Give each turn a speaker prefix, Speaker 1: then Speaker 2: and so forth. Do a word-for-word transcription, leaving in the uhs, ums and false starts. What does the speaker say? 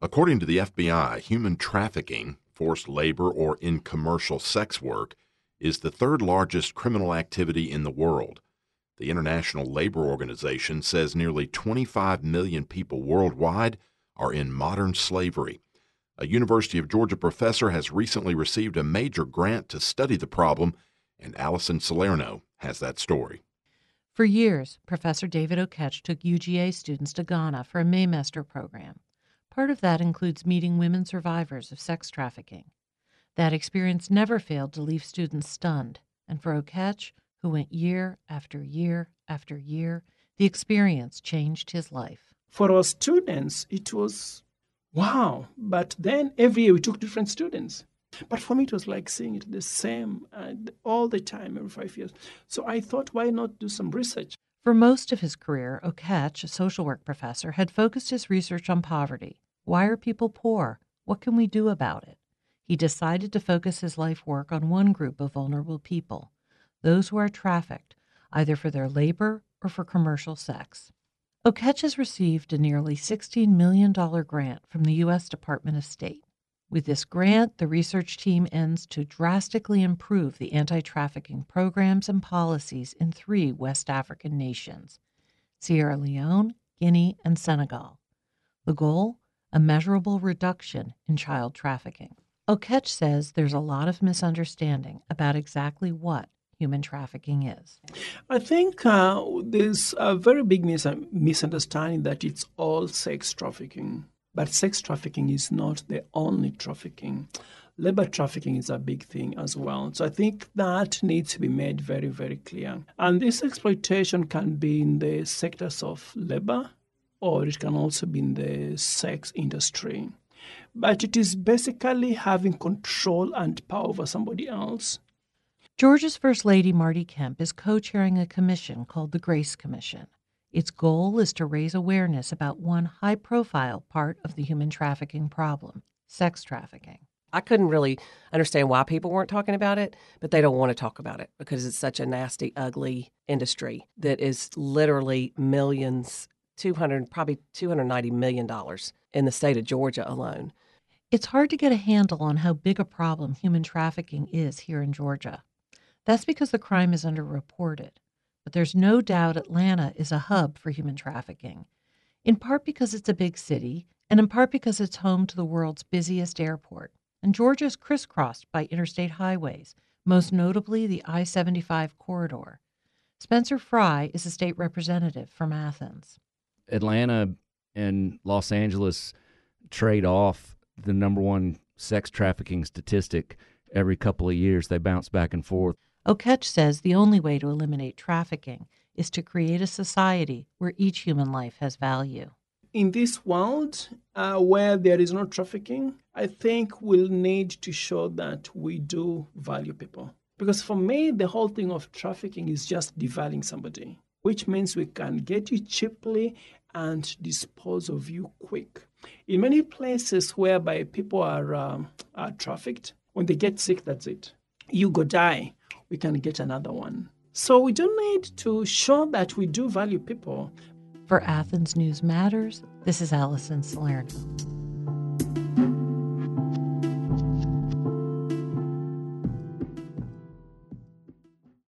Speaker 1: According to the F B I, human trafficking, forced labor, or in commercial sex work is the third largest criminal activity in the world. The International Labor Organization says nearly twenty-five million people worldwide are in modern slavery. A University of Georgia professor has recently received a major grant to study the problem, and Allison Salerno has that story.
Speaker 2: For years, Professor David Oketch took U G A students to Ghana for a Maymester program. Part of that includes meeting women survivors of sex trafficking. That experience never failed to leave students stunned, and for Oketch, who went year after year after year, the experience changed his life.
Speaker 3: For our students, it was wow, but then every year we took different students. But for me, it was like seeing it the same uh, all the time, every five years. So I thought, why not do some research?
Speaker 2: For most of his career, Oketch, a social work professor, had focused his research on poverty. Why are people poor? What can we do about it? He decided to focus his life work on one group of vulnerable people, those who are trafficked, either for their labor or for commercial sex. Oketch has received a nearly sixteen million dollars grant from the U S Department of State. With this grant, the research team aims to drastically improve the anti-trafficking programs and policies in three West African nations, Sierra Leone, Guinea, and Senegal. The goal? A measurable reduction in child trafficking. Oketch says there's a lot of misunderstanding about exactly what human trafficking is.
Speaker 3: I think uh, there's a very big mis- misunderstanding that it's all sex trafficking. But sex trafficking is not the only trafficking. Labor trafficking is a big thing as well. So I think that needs to be made very, very clear. And this exploitation can be in the sectors of labor, or it can also be in the sex industry. But it is basically having control and power over somebody else.
Speaker 2: Georgia's First Lady, Marty Kemp, is co-chairing a commission called the Grace Commission. Its goal is to raise awareness about one high-profile part of the human trafficking problem, sex trafficking.
Speaker 4: I couldn't really understand why people weren't talking about it, but they don't want to talk about it because it's such a nasty, ugly industry that is literally millions, two hundred, probably two hundred ninety million dollars in the state of Georgia alone.
Speaker 2: It's hard to get a handle on how big a problem human trafficking is here in Georgia. That's because the crime is underreported. But there's no doubt Atlanta is a hub for human trafficking, in part because it's a big city, and in part because it's home to the world's busiest airport. And Georgia is crisscrossed by interstate highways, most notably the I seventy-five corridor. Spencer Fry is a state representative from Athens.
Speaker 5: Atlanta and Los Angeles trade off the number one sex trafficking statistic every couple of years. They bounce back and forth.
Speaker 2: Oketch says the only way to eliminate trafficking is to create a society where each human life has value.
Speaker 3: In this world uh, where there is no trafficking, I think we'll need to show that we do value people. Because for me, the whole thing of trafficking is just devaluing somebody, which means we can get you cheaply and dispose of you quick. In many places whereby people are, um, are trafficked, when they get sick, that's it. You go die. We can get another one. So we do need to show that we do value people.
Speaker 2: For Athens News Matters, this is Allison Salerno.